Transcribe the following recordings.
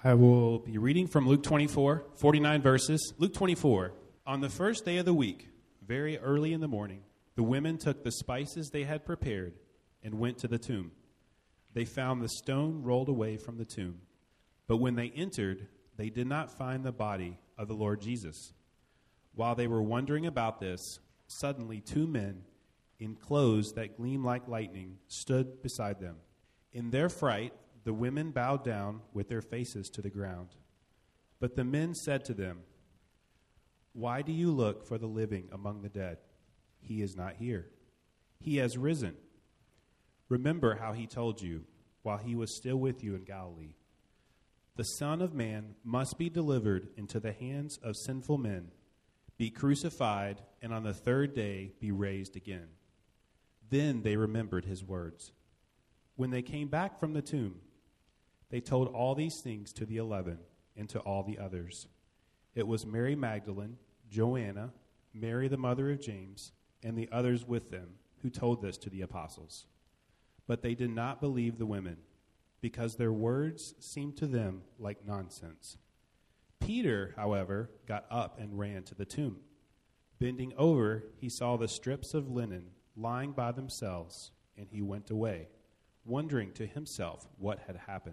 I will be reading from Luke 24, 49 verses. Luke 24. On the first day of the week, very early in the morning, the women took the spices they had prepared and went to the tomb. They found the stone rolled away from the tomb. But when they entered, they did not find the body of the Lord Jesus. While they were wondering about this, suddenly 2 men in clothes that gleamed like lightning stood beside them. In their fright, the women bowed down with their faces to the ground. But the men said to them, "Why do you look for the living among the dead? He is not here. He has risen. Remember how he told you while he was still with you in Galilee. The Son of Man must be delivered into the hands of sinful men, be crucified, and on the 3rd day be raised again." Then they remembered his words. When they came back from the tomb, they told all these things to the 11 and to all the others. It was Mary Magdalene, Joanna, Mary the mother of James, and the others with them who told this to the apostles. But they did not believe the women, because their words seemed to them like nonsense. Peter, however, got up and ran to the tomb. Bending over, he saw the strips of linen lying by themselves, and he went away, wondering to himself what had happened.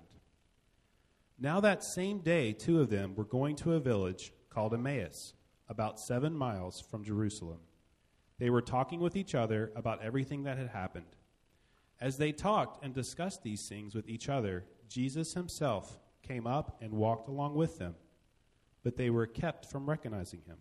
Now that same day, 2 of them were going to a village called Emmaus, about 7 miles from Jerusalem. They were talking with each other about everything that had happened. As they talked and discussed these things with each other, Jesus himself came up and walked along with them, but they were kept from recognizing him.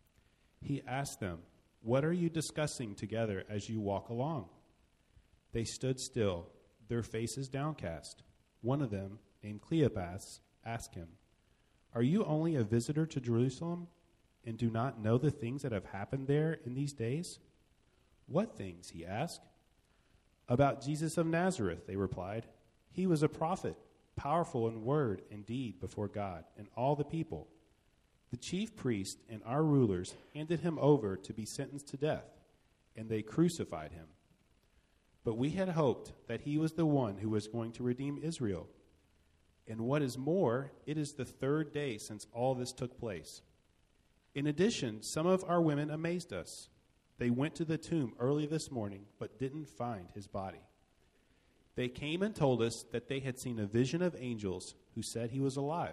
He asked them, "What are you discussing together as you walk along?" They stood still, their faces downcast. One of them, named Cleopas, asked him, "Are you only a visitor to Jerusalem and do not know the things that have happened there in these days?" "What things?" he asked. "About Jesus of Nazareth," they replied. "He was a prophet, powerful in word and deed before God and all the people. The chief priests and our rulers handed him over to be sentenced to death, and they crucified him. But we had hoped that he was the one who was going to redeem Israel. And what is more, it is the 3rd day since all this took place. In addition, some of our women amazed us. They went to the tomb early this morning, but didn't find his body. They came and told us that they had seen a vision of angels who said he was alive.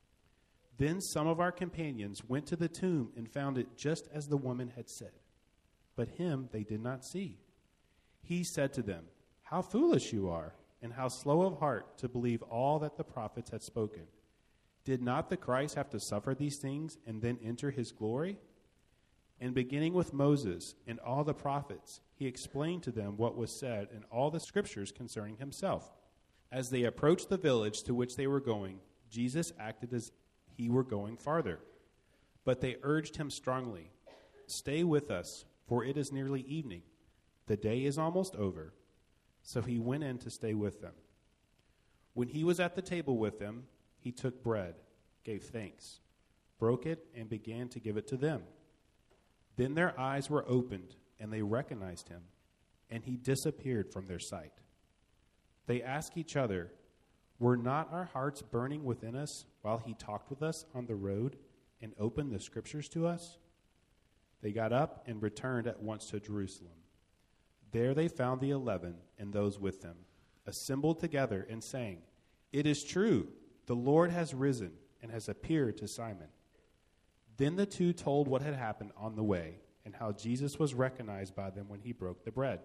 Then some of our companions went to the tomb and found it just as the woman had said, but him they did not see." He said to them, "How foolish you are, and how slow of heart to believe all that the prophets had spoken. Did not the Christ have to suffer these things and then enter his glory?" And beginning with Moses and all the prophets, he explained to them what was said in all the scriptures concerning himself. As they approached the village to which they were going, Jesus acted as he were going farther. But they urged him strongly, "Stay with us, for it is nearly evening. The day is almost over." So he went in to stay with them. When he was at the table with them, he took bread, gave thanks, broke it, and began to give it to them. Then their eyes were opened, and they recognized him, and he disappeared from their sight. They asked each other, "Were not our hearts burning within us while he talked with us on the road and opened the scriptures to us?" They got up and returned at once to Jerusalem. There they found the 11 and those with them, assembled together and saying, "It is true, the Lord has risen and has appeared to Simon." Then the 2 told what had happened on the way and how Jesus was recognized by them when he broke the bread.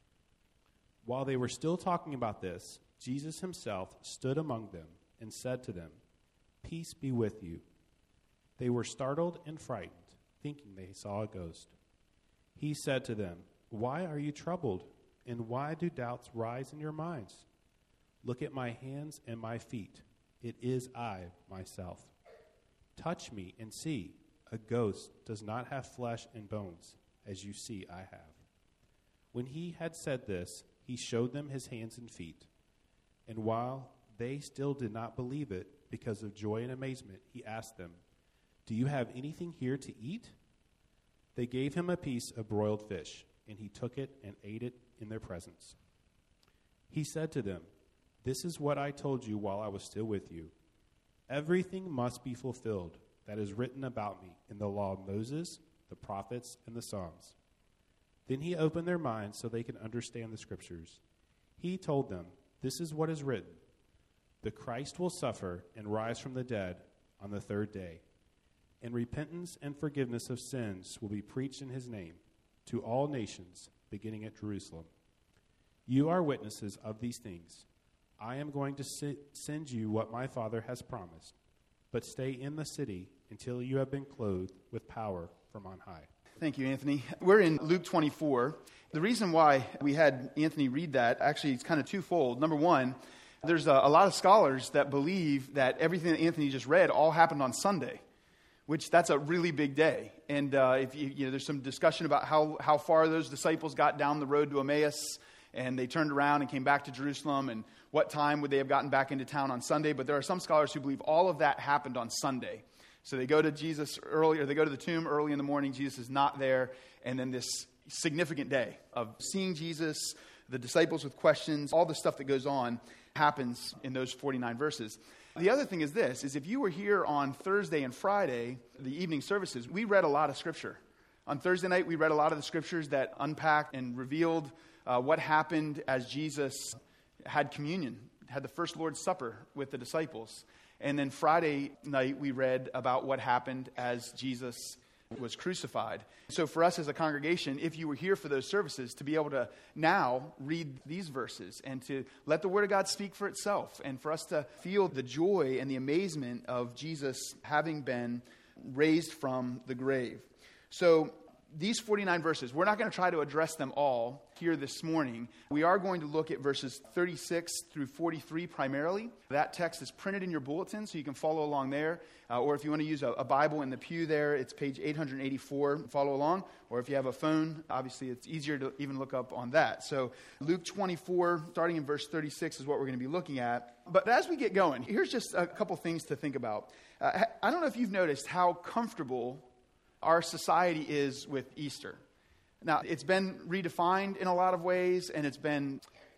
While they were still talking about this, Jesus himself stood among them and said to them, "Peace be with you." They were startled and frightened, thinking they saw a ghost. He said to them, "Why are you troubled, and why do doubts rise in your minds? Look at my hands and my feet. It is I myself. Touch me and see. A ghost does not have flesh and bones, as you see I have." When he had said this, he showed them his hands and feet. And while they still did not believe it because of joy and amazement, he asked them, "Do you have anything here to eat?" They gave him a piece of broiled fish, and he took it and ate it in their presence. He said to them, "This is what I told you while I was still with you. Everything must be fulfilled that is written about me in the law of Moses, the prophets, and the Psalms." Then he opened their minds so they could understand the Scriptures. He told them, "This is what is written. The Christ will suffer and rise from the dead on the third day. And repentance and forgiveness of sins will be preached in his name to all nations, beginning at Jerusalem. You are witnesses of these things. I am going to send you what my Father has promised, but stay in the city until you have been clothed with power from on high." Thank you, Anthony. We're in Luke 24. The reason why we had Anthony read that, actually, it's kind of twofold. Number one, there's a lot of scholars that believe that everything that Anthony just read all happened on Sunday, which that's a really big day. And if there's some discussion about how far those disciples got down the road to Emmaus, and they turned around and came back to Jerusalem, and what time would they have gotten back into town on Sunday. But there are some scholars who believe all of that happened on Sunday. So they go to Jesus early, or they go to the tomb early in the morning. Jesus is not there. And then this significant day of seeing Jesus, the disciples with questions, all the stuff that goes on happens in those 49 verses. The other thing is this, is if you were here on Thursday and Friday, the evening services, we read a lot of Scripture. On Thursday night, we read a lot of the Scriptures that unpacked and revealed what happened as Jesus had communion, had the first Lord's Supper with the disciples. And then Friday night, we read about what happened as Jesus was crucified. So for us as a congregation, if you were here for those services, to be able to now read these verses and to let the Word of God speak for itself, and for us to feel the joy and the amazement of Jesus having been raised from the grave. So these 49 verses, we're not going to try to address them all here this morning. We are going to look at verses 36 through 43 primarily. That text is printed in your bulletin, so you can follow along there. Or if you want to use a Bible in the pew there, it's page 884. Follow along. Or if you have a phone, obviously it's easier to even look up on that. So Luke 24, starting in verse 36, is what we're going to be looking at. But as we get going, here's just a couple things to think about. I don't know if you've noticed how comfortable our society is with Easter. Now, it's been redefined in a lot of ways, and it's been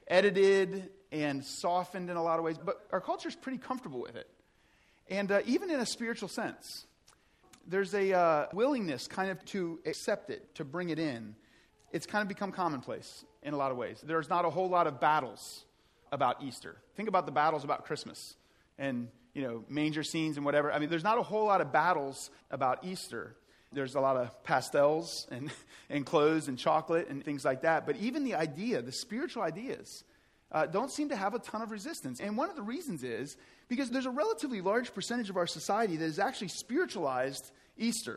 edited and softened in a lot of ways, but our culture is pretty comfortable with it. And even in a spiritual sense, there's a willingness kind of to accept it, to bring it in. It's kind of become commonplace in a lot of ways. There's not a whole lot of battles about Easter. Think about the battles about Christmas and, manger scenes and whatever. I mean, there's not a whole lot of battles about Easter. There's a lot of pastels and clothes and chocolate and things like that. But even the spiritual ideas, don't seem to have a ton of resistance. And one of the reasons is because there's a relatively large percentage of our society that has actually spiritualized Easter.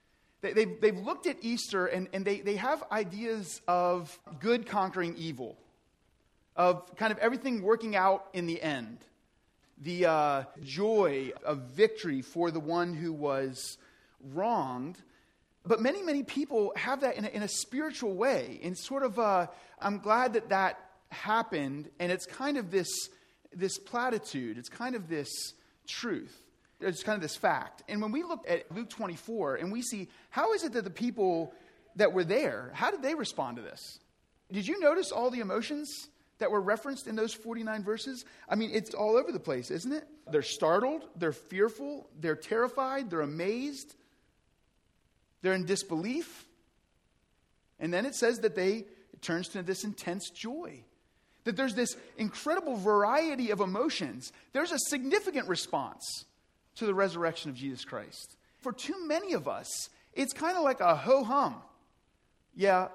They've looked at Easter and they have ideas of good conquering evil, of kind of everything working out in the end. The joy of victory for the one who was wronged. But many, many people have that in a spiritual way. And sort of, I'm glad that happened. And it's kind of this platitude. It's kind of this truth. It's kind of this fact. And when we look at Luke 24 and we see, how is it that the people that were there, how did they respond to this? Did you notice all the emotions that were referenced in those 49 verses? I mean, it's all over the place, isn't it? They're startled. They're fearful. They're terrified. They're amazed. They're in disbelief. And then it says that it turns to this intense joy. That there's this incredible variety of emotions. There's a significant response to the resurrection of Jesus Christ. For too many of us, it's kind of like a ho-hum. Yeah,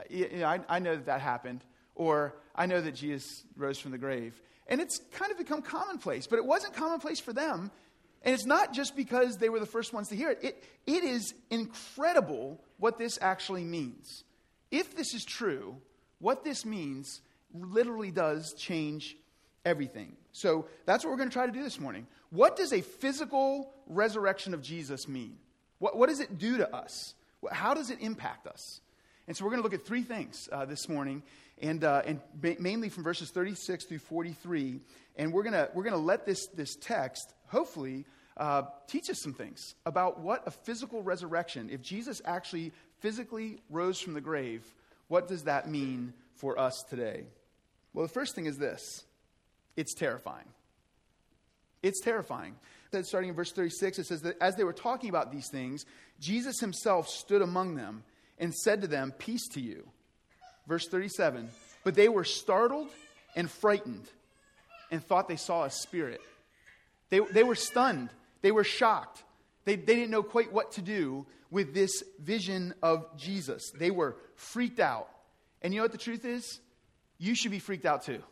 I know that happened. Or I know that Jesus rose from the grave. And it's kind of become commonplace. But it wasn't commonplace for them. And it's not just because they were the first ones to hear it. It is incredible what this actually means. If this is true, what this means literally does change everything. So that's what we're going to try to do this morning. What does a physical resurrection of Jesus mean? What does it do to us? How does it impact us? And so we're going to look at three things this morning, and mainly from verses 36 through 43. And we're going to let this text hopefully teach us some things about what a physical resurrection, if Jesus actually physically rose from the grave, what does that mean for us today? Well, the first thing is this. It's terrifying. It's terrifying. Starting in verse 36, it says that as they were talking about these things, Jesus himself stood among them and said to them, "Peace to you." Verse 37, but they were startled and frightened and thought they saw a spirit. They were stunned. They were shocked. They didn't know quite what to do with this vision of Jesus. They were freaked out. And you know what the truth is? You should be freaked out too.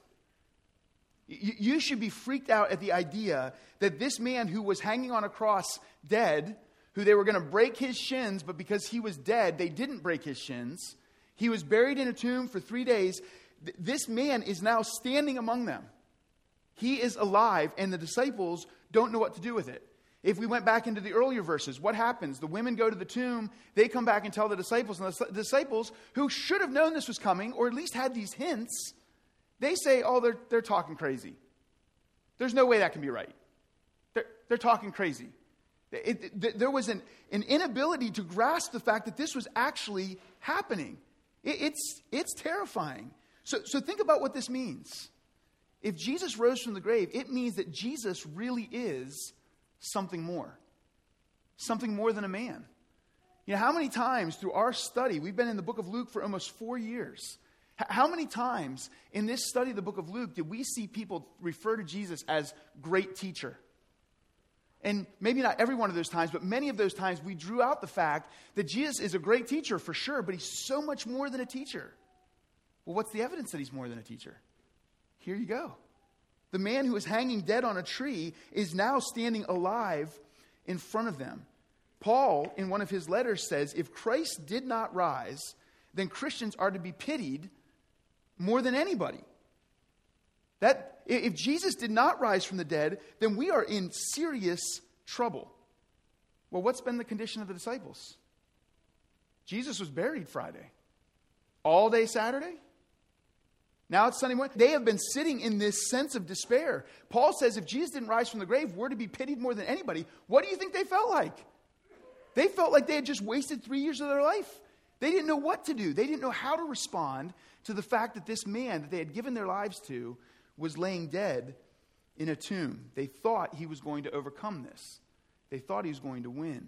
You should be freaked out at the idea that this man who was hanging on a cross dead, who they were going to break his shins, but because he was dead, they didn't break his shins. He was buried in a tomb for 3 days. This man is now standing among them. He is alive, and the disciples don't know what to do with it. If we went back into the earlier verses, what happens? The women go to the tomb, they come back and tell the disciples, and the disciples, who should have known this was coming, or at least had these hints, they say, oh, they're talking crazy. There's no way that can be right. They're talking crazy. There was an inability to grasp the fact that this was actually happening. It's terrifying. So think about what this means. If Jesus rose from the grave, it means that Jesus really is something more than a man. You know, how many times through our study, we've been in the book of Luke for almost 4 years. How many times in this study of the book of Luke did we see people refer to Jesus as great teacher? And maybe not every one of those times, but many of those times we drew out the fact that Jesus is a great teacher for sure, but he's so much more than a teacher. Well, what's the evidence that he's more than a teacher? Here you go. The man who was hanging dead on a tree is now standing alive in front of them. Paul, in one of his letters, says, if Christ did not rise, then Christians are to be pitied more than anybody. That if Jesus did not rise from the dead, then we are in serious trouble. Well, what's been the condition of the disciples? Jesus was buried Friday. All day Saturday? Now it's Sunday morning. They have been sitting in this sense of despair. Paul says if Jesus didn't rise from the grave, we're to be pitied more than anybody. What do you think they felt like? They felt like they had just wasted 3 years of their life. They didn't know what to do. They didn't know how to respond to the fact that this man that they had given their lives to was laying dead in a tomb. They thought he was going to overcome this. They thought he was going to win.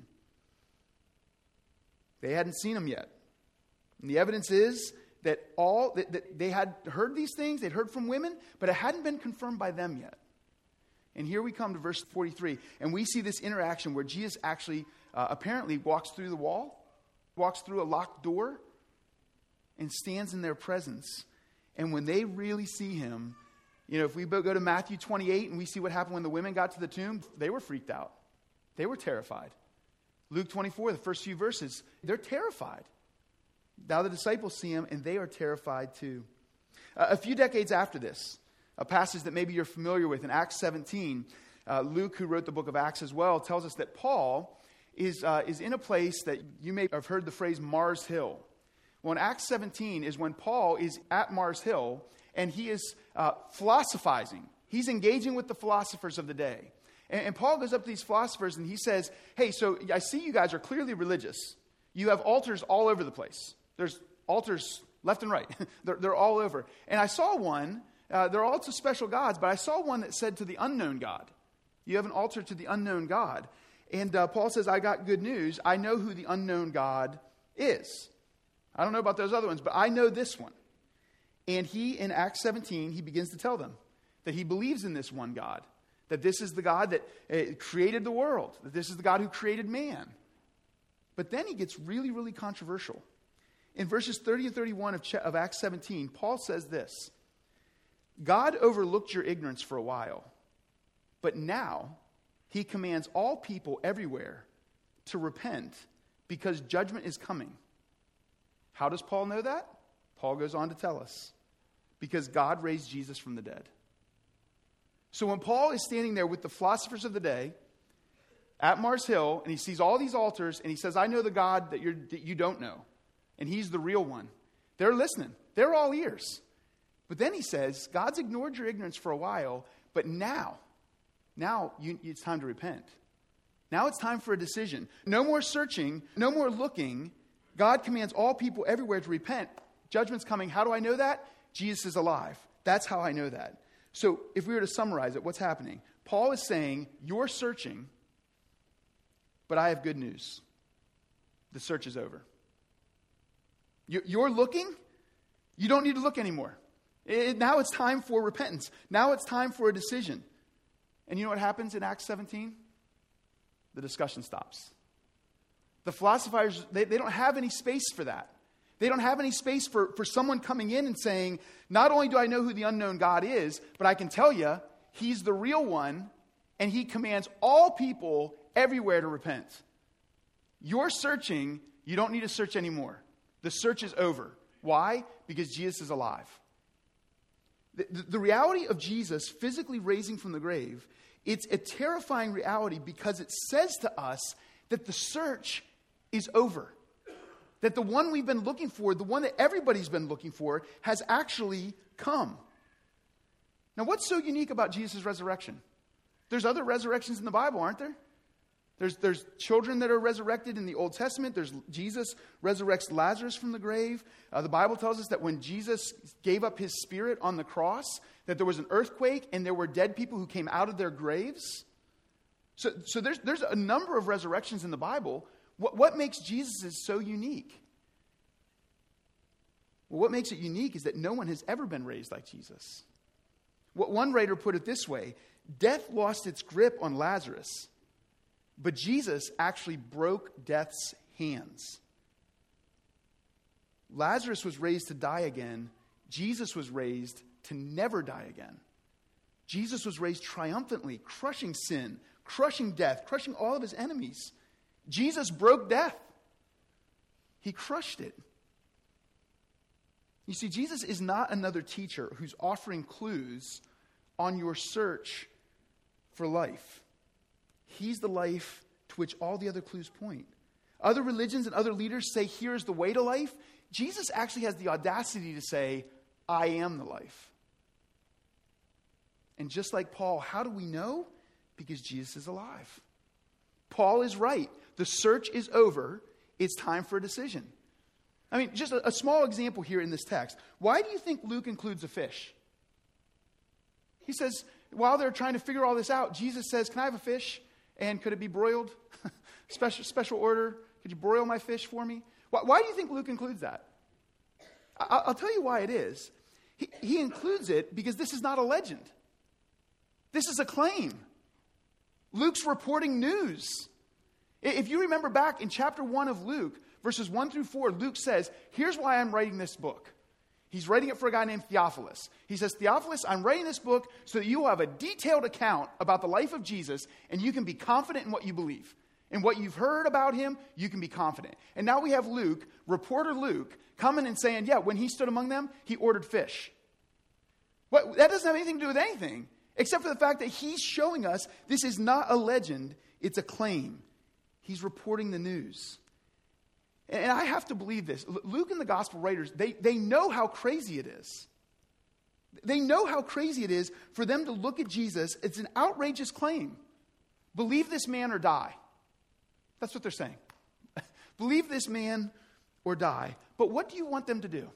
They hadn't seen him yet. And the evidence is that they had heard these things, they'd heard from women, but it hadn't been confirmed by them yet. And here we come to verse 43, and we see this interaction where Jesus actually apparently walks through the wall, walks through a locked door, and stands in their presence. And when they really see him, you know, if we go to Matthew 28 and we see what happened when the women got to the tomb, they were freaked out. They were terrified. Luke 24, the first few verses, they're terrified. Now the disciples see him, and they are terrified too. A few decades after this, a passage that maybe you're familiar with in Acts 17, Luke, who wrote the book of Acts as well, tells us that Paul is in a place that you may have heard the phrase Mars Hill. Well, in Acts 17 is when Paul is at Mars Hill, and he is philosophizing. He's engaging with the philosophers of the day. And Paul goes up to these philosophers, and he says, hey, so I see you guys are clearly religious. You have altars all over the place. There's altars left and right. they're all over. And I saw one, they're all to special gods, but I saw one that said to the unknown God. You have an altar to the unknown God. And Paul says, I got good news. I know who the unknown God is. I don't know about those other ones, but I know this one. And he, in Acts 17, he begins to tell them that he believes in this one God, that this is the God that created the world, that this is the God who created man. But then he gets really, really controversial. In verses 30 and 31 of Acts 17, Paul says this, God overlooked your ignorance for a while, but now he commands all people everywhere to repent because judgment is coming. How does Paul know that? Paul goes on to tell us, because God raised Jesus from the dead. So when Paul is standing there with the philosophers of the day at Mars Hill, and he sees all these altars, and he says, I know the God that you don't know, and he's the real one. They're listening. They're all ears. But then he says, God's ignored your ignorance for a while, but now it's time to repent. Now it's time for a decision. No more searching, no more looking. God commands all people everywhere to repent. Judgment's coming. How do I know that? Jesus is alive. That's how I know that. So if we were to summarize it, what's happening? Paul is saying, you're searching, but I have good news. The search is over. You're looking. You don't need to look anymore. Now it's time for repentance. Now it's time for a decision. And you know what happens in Acts 17? The discussion stops. The philosophers, they don't have any space for that. They don't have any space for someone coming in and saying, not only do I know who the unknown God is, but I can tell you, he's the real one, and he commands all people everywhere to repent. You're searching, you don't need to search anymore. The search is over. Why? Because Jesus is alive. The reality of Jesus physically raising from the grave, it's a terrifying reality because it says to us that the search is over. That the one we've been looking for, the one that everybody's been looking for, has actually come. Now, what's so unique about Jesus' resurrection? There's other resurrections in the Bible, aren't there? There's children that are resurrected in the Old Testament. There's Jesus resurrects Lazarus from the grave. The Bible tells us that when Jesus gave up his spirit on the cross, that there was an earthquake and there were dead people who came out of their graves. So there's a number of resurrections in the Bible. What makes Jesus so unique? Well, what makes it unique is that no one has ever been raised like Jesus. What one writer put it this way: death lost its grip on Lazarus, but Jesus actually broke death's hands. Lazarus was raised to die again. Jesus was raised to never die again. Jesus was raised triumphantly, crushing sin, crushing death, crushing all of his enemies. Jesus broke death. He crushed it. You see, Jesus is not another teacher who's offering clues on your search for life. He's the life to which all the other clues point. Other religions and other leaders say, here's the way to life. Jesus actually has the audacity to say, I am the life. And just like Paul, how do we know? Because Jesus is alive. Paul is right. The search is over. It's time for a decision. I mean, just a small example here in this text. Why do you think Luke includes a fish? He says, while they're trying to figure all this out, Jesus says, can I have a fish? And could it be broiled? Special order. Could you broil my fish for me? Why do you think Luke includes that? I'll tell you why it is. He includes it because this is not a legend. This is a claim. Luke's reporting news. If you remember back in chapter 1 of Luke, verses 1 through 4, Luke says, here's why I'm writing this book. He's writing it for a guy named Theophilus. He says, Theophilus, I'm writing this book so that you will have a detailed account about the life of Jesus, and you can be confident in what you believe. In what you've heard about him, you can be confident. And now we have Luke, reporter Luke, coming and saying, yeah, when he stood among them, he ordered fish. That doesn't have anything to do with anything, except for the fact that he's showing us this is not a legend, it's a claim. He's reporting the news. And I have to believe this. Luke and the gospel writers, they know how crazy it is. They know how crazy it is for them to look at Jesus. It's an outrageous claim. Believe this man or die. That's what they're saying. Believe this man or die. But what do you want them to do?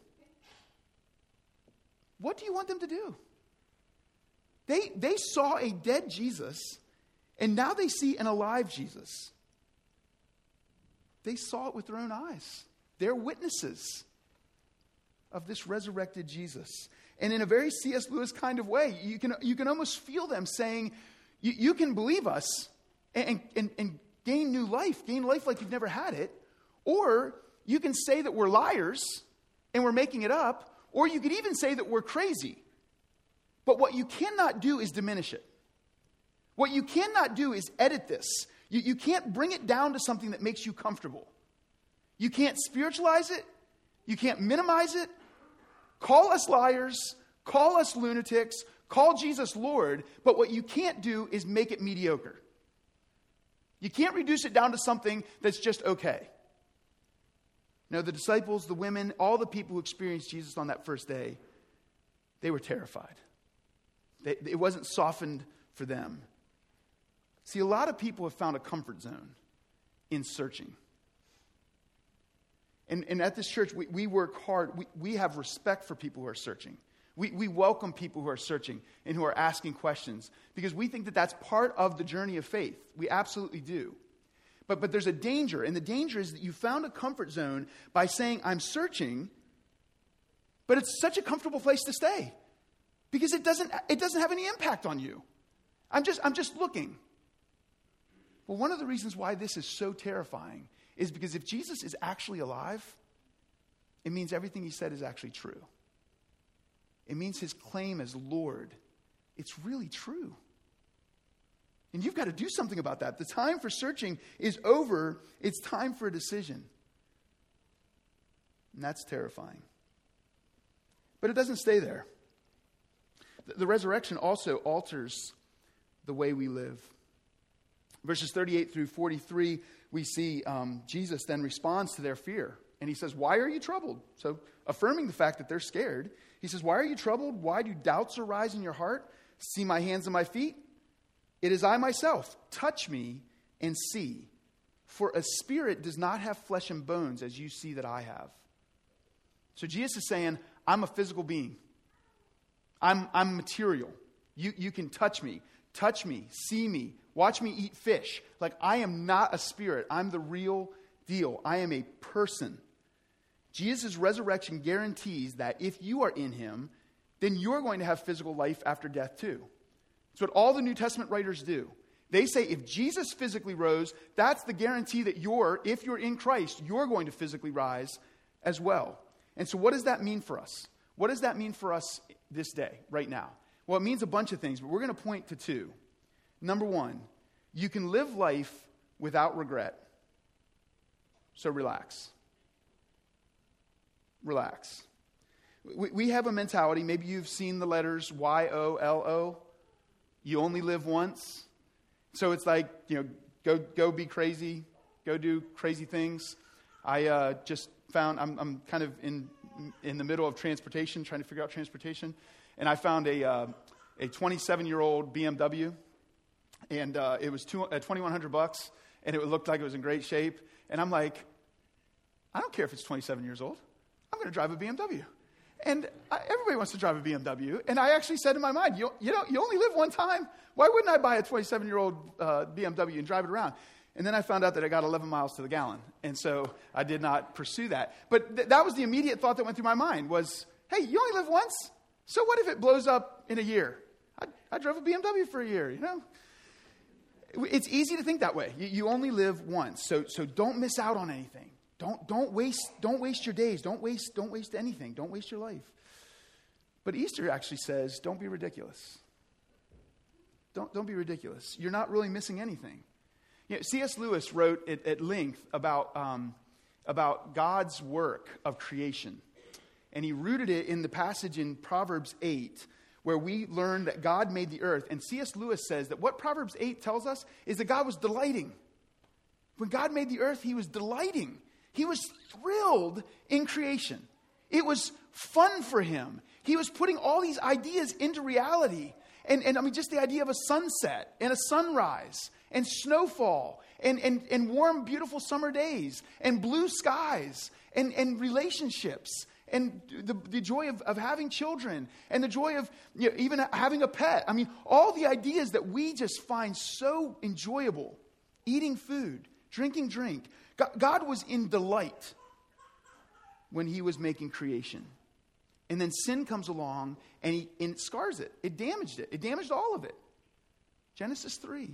What do you want them to do? They saw a dead Jesus, and now they see an alive Jesus. They saw it with their own eyes. They're witnesses of this resurrected Jesus. And in a very C.S. Lewis kind of way, you can almost feel them saying, you can believe us and gain new life, gain life like you've never had it, or you can say that we're liars and we're making it up, or you could even say that we're crazy. But what you cannot do is diminish it. What you cannot do is edit this. You can't bring it down to something that makes you comfortable. You can't spiritualize it. You can't minimize it. Call us liars. Call us lunatics. Call Jesus Lord. But what you can't do is make it mediocre. You can't reduce it down to something that's just okay. No, the disciples, the women, all the people who experienced Jesus on that first day, they were terrified. It wasn't softened for them. See, a lot of people have found a comfort zone in searching. And at this church, we work hard. We have respect for people who are searching. We welcome people who are searching and who are asking questions because we think that that's part of the journey of faith. We absolutely do. But there's a danger, and the danger is that you found a comfort zone by saying, I'm searching, but it's such a comfortable place to stay because it doesn't have any impact on you. I'm just looking. Well, one of the reasons why this is so terrifying is because if Jesus is actually alive, it means everything he said is actually true. It means his claim as Lord, it's really true. And you've got to do something about that. The time for searching is over. It's time for a decision. And that's terrifying. But it doesn't stay there. The resurrection also alters the way we live. Verses 38 through 43, we see Jesus then responds to their fear. And he says, why are you troubled? So affirming the fact that they're scared. He says, why are you troubled? Why do doubts arise in your heart? See my hands and my feet? It is I myself. Touch me and see. For a spirit does not have flesh and bones as you see that I have. So Jesus is saying, I'm a physical being. I'm material. You can touch me, see me, watch me eat fish. Like I am not a spirit. I'm the real deal. I am a person. Jesus' resurrection guarantees that if you are in him, then you're going to have physical life after death too. It's what all the New Testament writers do. They say if Jesus physically rose, that's the guarantee that if you're in Christ, you're going to physically rise as well. And so what does that mean for us? What does that mean for us this day, right now? Well, it means a bunch of things, but we're going to point to two. Number one, you can live life without regret. So relax. Relax. We have a mentality, maybe you've seen the letters YOLO. You only live once. So it's like, go be crazy, go do crazy things. I just found, I'm kind of in the middle of transportation, trying to figure out transportation. And I found a 27-year-old BMW. And it was $2,100, and it looked like it was in great shape. And I'm like, I don't care if it's 27 years old. I'm going to drive a BMW. And everybody wants to drive a BMW. And I actually said in my mind, you only live one time. Why wouldn't I buy a 27-year-old BMW and drive it around? And then I found out that I got 11 miles to the gallon. And so I did not pursue that. But that was the immediate thought that went through my mind was, hey, you only live once? So what if it blows up in a year? I drove a BMW for a year, It's easy to think that way. You only live once. So don't miss out on anything. Don't waste your days. Don't waste anything. Don't waste your life. But Easter actually says, don't be ridiculous. Don't be ridiculous. You're not really missing anything. C.S. Lewis wrote at length about God's work of creation. And he rooted it in the passage in Proverbs 8, where we learn that God made the earth. And C.S. Lewis says that what Proverbs 8 tells us is that God was delighting. When God made the earth, he was delighting. He was thrilled in creation. It was fun for him. He was putting all these ideas into reality. And I mean, just the idea of a sunset and a sunrise and snowfall and warm, beautiful summer days and blue skies and relationships and the joy of having children and the joy of even having a pet. I mean, all the ideas that we just find so enjoyable. Eating food, drinking drink. God was in delight when he was making creation. And then sin comes along and it scars it. It damaged it. It damaged all of it. Genesis 3.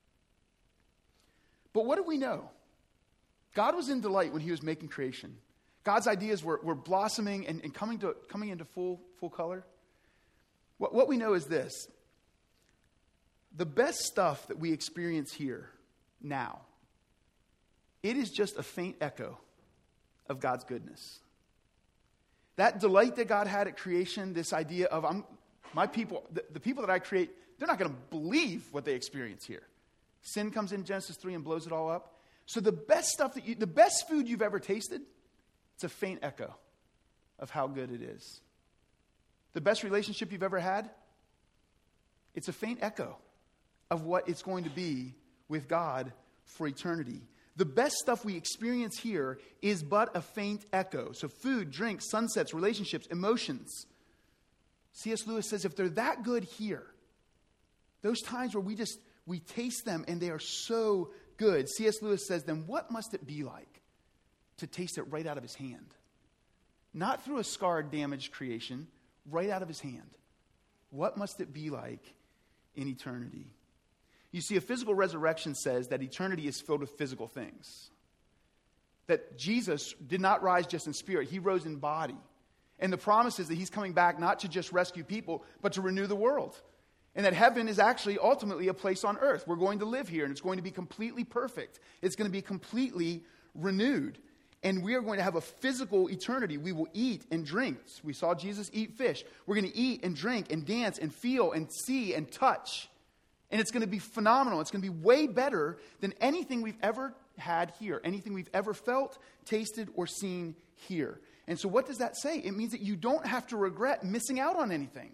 But what do we know? God was in delight when he was making creation. God's ideas were blossoming and coming into full color. What we know is this. The best stuff that we experience here now, it is just a faint echo of God's goodness. That delight that God had at creation, this idea of my people, the people that I create, they're not going to believe what they experience here. Sin comes in Genesis 3 and blows it all up. So the best stuff the best food you've ever tasted, it's a faint echo of how good it is. The best relationship you've ever had, it's a faint echo of what it's going to be with God for eternity. The best stuff we experience here is but a faint echo. So food, drink, sunsets, relationships, emotions. C.S. Lewis says if they're that good here, those times where we taste them and they are so good, C.S. Lewis says, then what must it be like to taste it right out of his hand? Not through a scarred, damaged creation, right out of his hand. What must it be like in eternity? You see, a physical resurrection says that eternity is filled with physical things. That Jesus did not rise just in spirit, he rose in body. And the promise is that he's coming back not to just rescue people, but to renew the world. And that heaven is actually ultimately a place on earth. We're going to live here, and it's going to be completely perfect. It's going to be completely renewed. And we are going to have a physical eternity. We will eat and drink. We saw Jesus eat fish. We're going to eat and drink and dance and feel and see and touch. And it's going to be phenomenal. It's going to be way better than anything we've ever had here, anything we've ever felt, tasted, or seen here. And so what does that say? It means that you don't have to regret missing out on anything.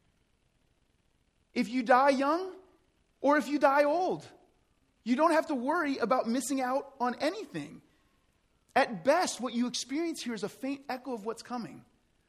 If you die young or if you die old, you don't have to worry about missing out on anything. At best, what you experience here is a faint echo of what's coming.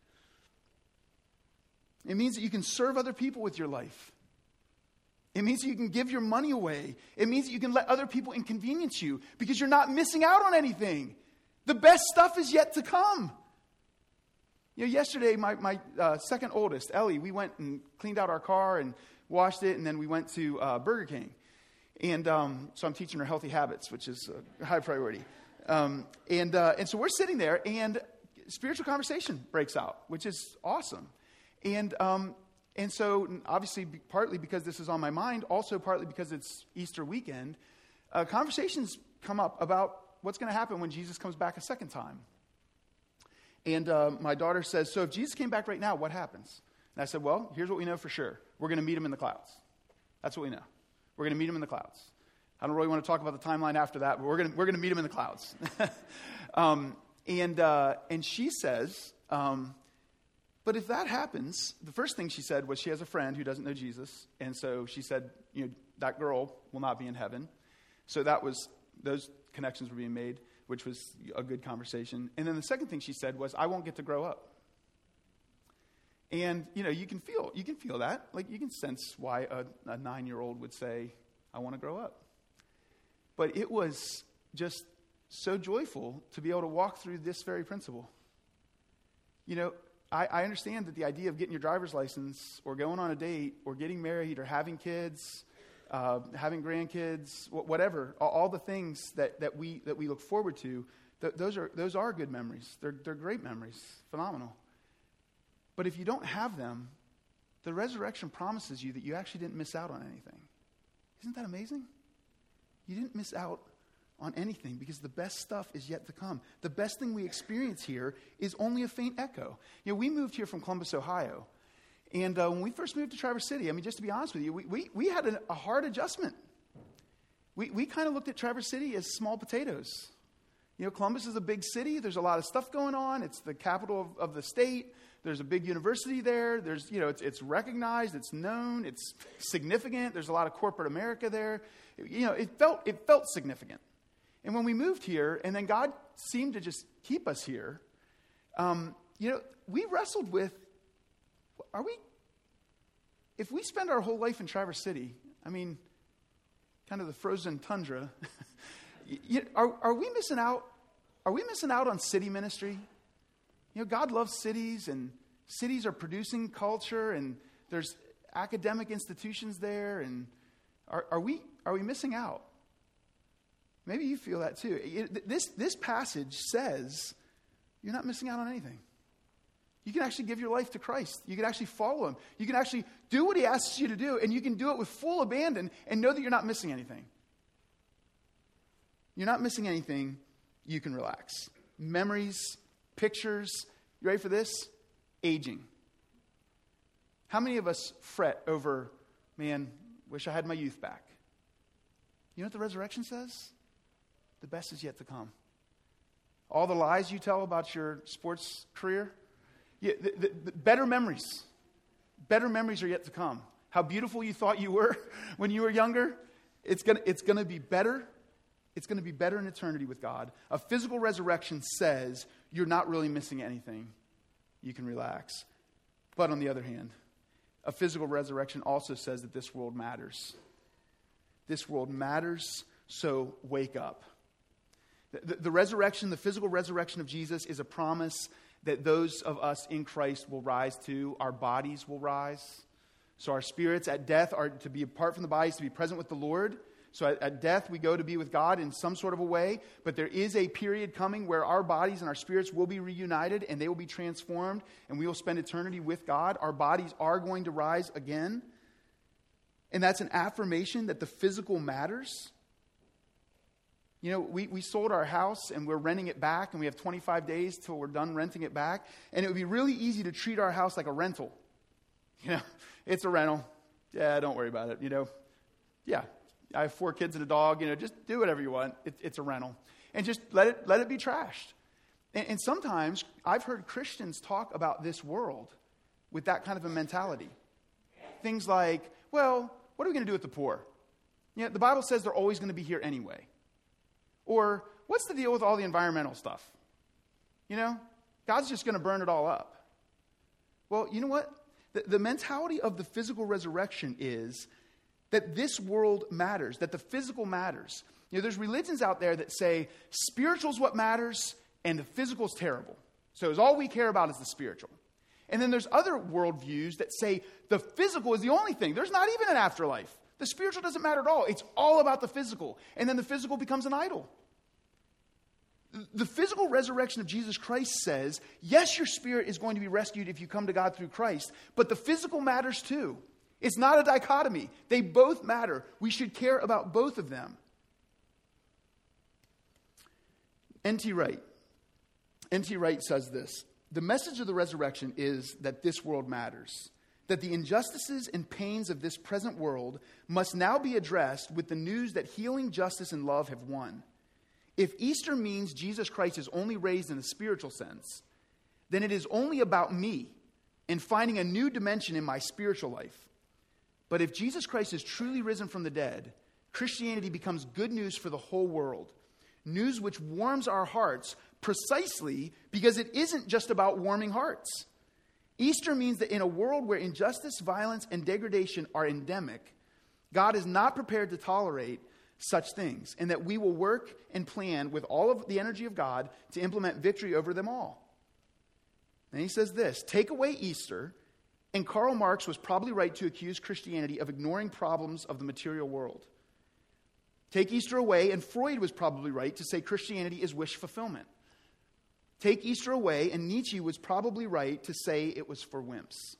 It means that you can serve other people with your life. It means that you can give your money away. It means that you can let other people inconvenience you because you're not missing out on anything. The best stuff is yet to come. You know, yesterday, my second oldest, Ellie, we went and cleaned out our car and washed it, and then we went to Burger King. And so I'm teaching her healthy habits, which is a high priority. And so we're sitting there, and spiritual conversation breaks out, which is awesome. And so obviously, partly because this is on my mind, also partly because it's Easter weekend, conversations come up about what's going to happen when Jesus comes back a second time. And my daughter says, so if Jesus came back right now, what happens? And I said, well, here's what we know for sure. We're going to meet him in the clouds. That's what we know. We're going to meet him in the clouds. I don't really want to talk about the timeline after that, but we're going to meet him in the clouds. And she says, but if that happens, the first thing she said was she has a friend who doesn't know Jesus. And so she said, that girl will not be in heaven. So those connections were being made, which was a good conversation. And then the second thing she said was, I won't get to grow up. And, you can feel that. Like, you can sense why a 9-year-old would say, I want to grow up. But it was just so joyful to be able to walk through this very principle. I understand that the idea of getting your driver's license or going on a date or getting married or having kids, having grandkids, whatever, all the things that we look forward to, those are good memories. They're great memories, phenomenal. But if you don't have them, the resurrection promises you that you actually didn't miss out on anything. Isn't that amazing? You didn't miss out on anything because the best stuff is yet to come. The best thing we experience here is only a faint echo. We moved here from Columbus, Ohio. And when we first moved to Traverse City, just to be honest with you, we had a hard adjustment. We kind of looked at Traverse City as small potatoes. Columbus is a big city. There's a lot of stuff going on. It's the capital of the state. There's a big university there. There's, it's recognized. It's known. It's significant. There's a lot of corporate America there. It felt significant. And when we moved here, and then God seemed to just keep us here, we wrestled with, if we spend our whole life in Traverse City, kind of the frozen tundra, are we missing out? Are we missing out on city ministry? God loves cities, and cities are producing culture, and there's academic institutions there, and are we missing out? Maybe you feel that too. This passage says you're not missing out on anything. You can actually give your life to Christ. You can actually follow him. You can actually do what he asks you to do, and you can do it with full abandon and know that you're not missing anything. You're not missing anything. You can relax. Memories, pictures. You ready for this? Aging. How many of us fret over, man, wish I had my youth back? You know what the resurrection says? The best is yet to come. All the lies you tell about your sports career, the better memories. Better memories are yet to come. How beautiful you thought you were when you were younger, it's gonna be better. It's going to be better in eternity with God. A physical resurrection says you're not really missing anything. You can relax. But on the other hand, of physical resurrection also says that this world matters. This world matters, so wake up. The resurrection, the physical resurrection of Jesus is a promise that those of us in Christ will rise to. Our bodies will rise. So our spirits at death are to be apart from the bodies, to be present with the Lord. So at death, we go to be with God in some sort of a way. But there is a period coming where our bodies and our spirits will be reunited and they will be transformed and we will spend eternity with God. Our bodies are going to rise again. And that's an affirmation that the physical matters. You know, we sold our house and we're renting it back and we have 25 days till we're done renting it back. And it would be really easy to treat our house like a rental. You know, it's a rental. Yeah, don't worry about it, you know. Yeah, I have 4 kids and a dog, you know, just do whatever you want. It's a rental. And just let it be trashed. And sometimes I've heard Christians talk about this world with that kind of a mentality. Things like, well, what are we going to do with the poor? You know, the Bible says they're always going to be here anyway. Or, what's the deal with all the environmental stuff? You know, God's just going to burn it all up. Well, you know what? The mentality of the physical resurrection is that this world matters, that the physical matters. You know, there's religions out there that say spiritual's what matters and the physical's terrible. So it's all we care about is the spiritual. And then there's other worldviews that say the physical is the only thing. There's not even an afterlife. The spiritual doesn't matter at all. It's all about the physical. And then the physical becomes an idol. The physical resurrection of Jesus Christ says, yes, your spirit is going to be rescued if you come to God through Christ, but the physical matters too. It's not a dichotomy. They both matter. We should care about both of them. N.T. Wright. N.T. Wright says this: the message of the resurrection is that this world matters, that the injustices and pains of this present world must now be addressed with the news that healing, justice, and love have won. If Easter means Jesus Christ is only raised in a spiritual sense, then it is only about me and finding a new dimension in my spiritual life. But if Jesus Christ is truly risen from the dead, Christianity becomes good news for the whole world, news which warms our hearts precisely because it isn't just about warming hearts. Easter means that in a world where injustice, violence, and degradation are endemic, God is not prepared to tolerate such things, and that we will work and plan with all of the energy of God to implement victory over them all. And he says this: take away Easter, and Karl Marx was probably right to accuse Christianity of ignoring problems of the material world. Take Easter away, and Freud was probably right to say Christianity is wish fulfillment. Take Easter away, and Nietzsche was probably right to say it was for wimps.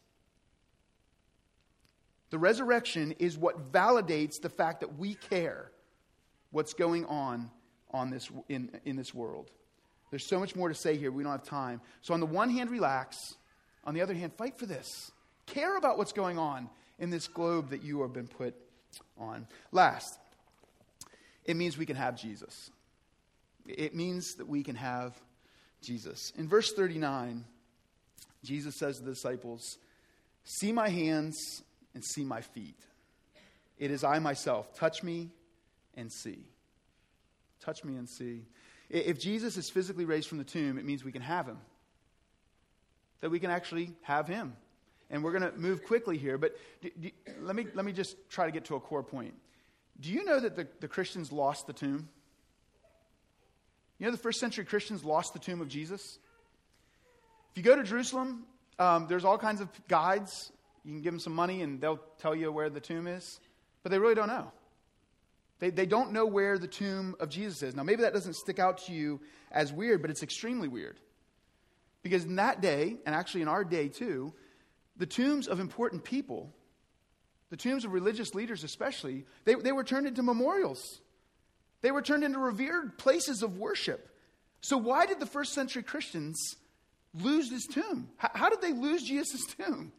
The resurrection is what validates the fact that we care what's going on this in this world. There's so much more to say here. We don't have time. So on the one hand, relax. On the other hand, fight for this. Care about what's going on in this globe that you have been put on. Last, it means we can have Jesus. It means that we can have Jesus. In verse 39, Jesus says to the disciples, "See my hands and see my feet. It is I myself. Touch me and see." Touch me and see. If Jesus is physically raised from the tomb, it means we can have him. That we can actually have him. And we're going to move quickly here, but let me just try to get to a core point. Do you know that the Christians lost the tomb? You know the first century Christians lost the tomb of Jesus? If you go to Jerusalem, there's all kinds of guides. You can give them some money and they'll tell you where the tomb is. But they really don't know. They don't know where the tomb of Jesus is. Now, maybe that doesn't stick out to you as weird, but it's extremely weird. Because in that day, and actually in our day too, the tombs of important people, the tombs of religious leaders especially, they were turned into memorials. They were turned into revered places of worship. So why did the first century Christians lose this tomb? How did they lose Jesus' tomb?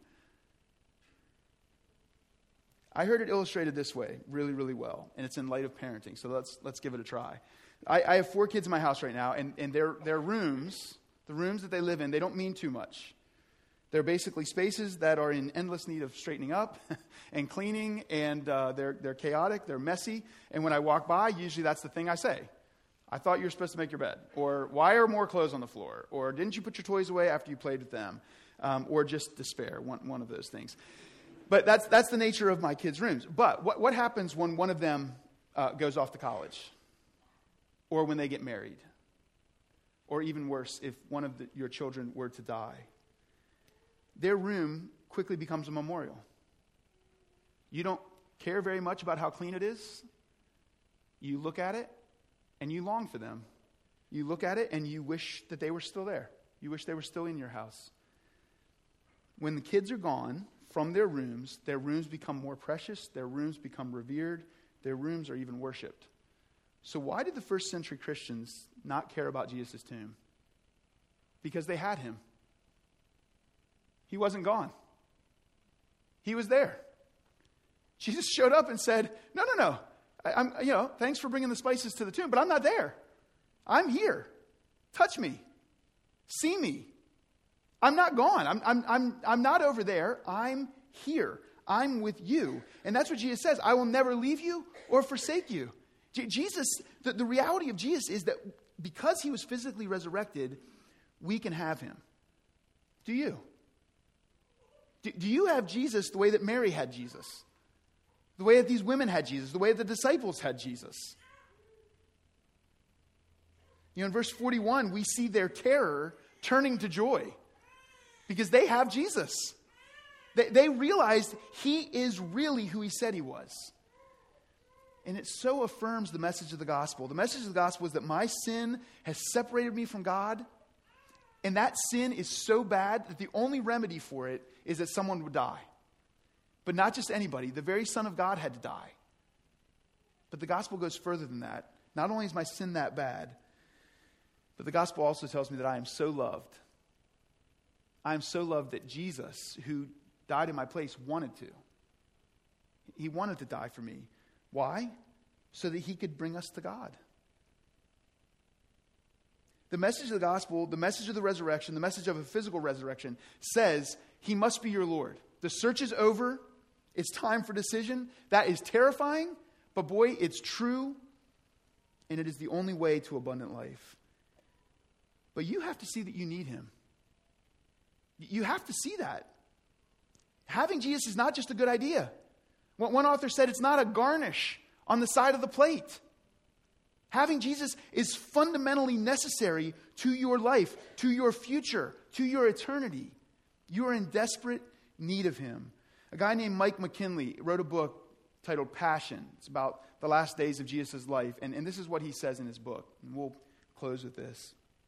I heard it illustrated this way really, really well, and it's in light of parenting, so let's give it a try. I have 4 kids in my house right now, and their rooms, the rooms that they live in, they don't mean too much. They're basically spaces that are in endless need of straightening up and cleaning, and they're chaotic, they're messy, and when I walk by, usually that's the thing I say. I thought you were supposed to make your bed, or why are more clothes on the floor, or didn't you put your toys away after you played with them, or just despair, one of those things. But that's the nature of my kids' rooms. But what happens when one of them goes off to college? Or when they get married? Or even worse, if one of your children were to die? Their room quickly becomes a memorial. You don't care very much about how clean it is. You look at it and you long for them. You look at it and you wish that they were still there. You wish they were still in your house. When the kids are gone from their rooms become more precious, their rooms become revered, their rooms are even worshipped. So why did the first century Christians not care about Jesus' tomb? Because they had him. He wasn't gone. He was there. Jesus showed up and said, no. Thanks for bringing the spices to the tomb, but I'm not there. I'm here. Touch me. See me. I'm not gone. I'm not over there. I'm here. I'm with you. And that's what Jesus says. I will never leave you or forsake you. Jesus, the reality of Jesus is that because he was physically resurrected, we can have him. Do you? Do you have Jesus the way that Mary had Jesus? The way that these women had Jesus? The way that the disciples had Jesus? In verse 41, we see their terror turning to joy because they have Jesus. They realized he is really who he said he was. And it so affirms the message of the gospel. The message of the gospel is that my sin has separated me from God. And that sin is so bad that the only remedy for it is that someone would die. But not just anybody. The very Son of God had to die. But the gospel goes further than that. Not only is my sin that bad, but the gospel also tells me that I am so loved. I am so loved that Jesus, who died in my place, wanted to. He wanted to die for me. Why? So that he could bring us to God. The message of the gospel, the message of the resurrection, the message of a physical resurrection says he must be your Lord. The search is over. It's time for decision. That is terrifying, but boy, it's true, and it is the only way to abundant life. But you have to see that you need him. You have to see that. Having Jesus is not just a good idea. One author said it's not a garnish on the side of the plate. Having Jesus is fundamentally necessary to your life, to your future, to your eternity. You are in desperate need of him. A guy named Mike McKinley wrote a book titled Passion. It's about the last days of Jesus' life. And this is what he says in his book. And we'll close with this.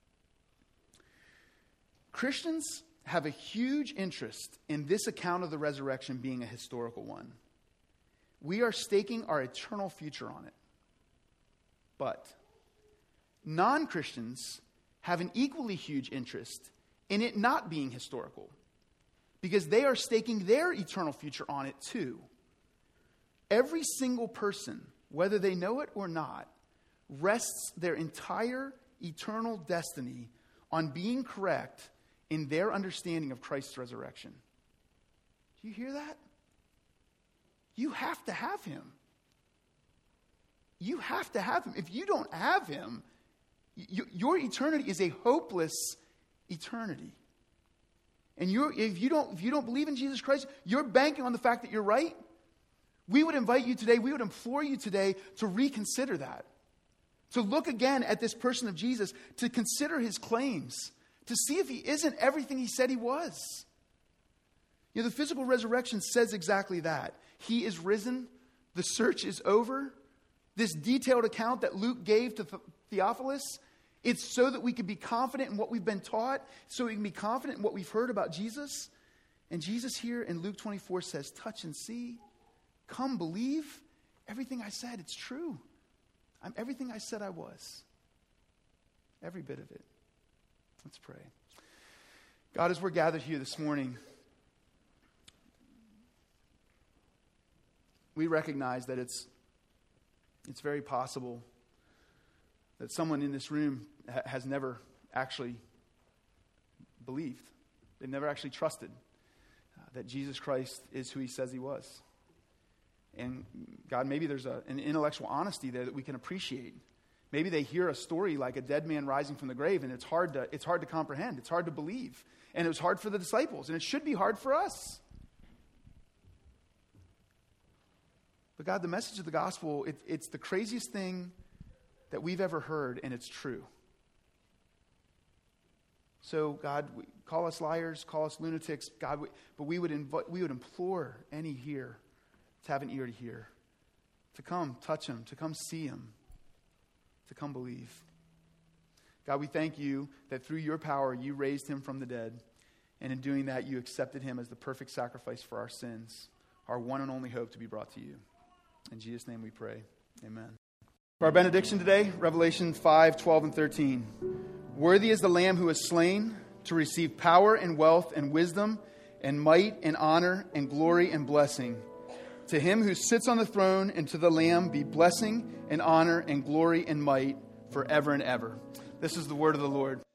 Christians have a huge interest in this account of the resurrection being a historical one. We are staking our eternal future on it. But non-Christians have an equally huge interest in it not being historical, because they are staking their eternal future on it too. Every single person, whether they know it or not, rests their entire eternal destiny on being correct in their understanding of Christ's resurrection. Do you hear that? You have to have him. You have to have him. If you don't have him, your eternity is a hopeless eternity. And if you don't believe in Jesus Christ, you're banking on the fact that you're right. We would invite you today, we would implore you today to reconsider that. To look again at this person of Jesus, to consider his claims, to see if he isn't everything he said he was. The physical resurrection says exactly that. He is risen. The search is over. This detailed account that Luke gave to Theophilus, it's so that we can be confident in what we've been taught, so we can be confident in what we've heard about Jesus. And Jesus here in Luke 24 says, touch and see. Come believe. Everything I said, it's true. I'm everything I said I was. Every bit of it. Let's pray. God, as we're gathered here this morning, we recognize that it's very possible that someone in this room has never actually believed. They've never actually trusted that Jesus Christ is who he says he was. And God, maybe there's an intellectual honesty there that we can appreciate. Maybe they hear a story like a dead man rising from the grave, and it's hard to comprehend. It's hard to believe. And it was hard for the disciples, and it should be hard for us. But God, the message of the gospel, it's the craziest thing that we've ever heard, and it's true. So, God, call us liars, call us lunatics, God, but we would implore any here to have an ear to hear, to come touch him, to come see him, to come believe. God, we thank you that through your power you raised him from the dead, and in doing that you accepted him as the perfect sacrifice for our sins, our one and only hope to be brought to you. In Jesus' name we pray. Amen. For our benediction today, Revelation 5, 12, and 13. Worthy is the Lamb who was slain to receive power and wealth and wisdom and might and honor and glory and blessing. To him who sits on the throne and to the Lamb be blessing and honor and glory and might forever and ever. This is the word of the Lord.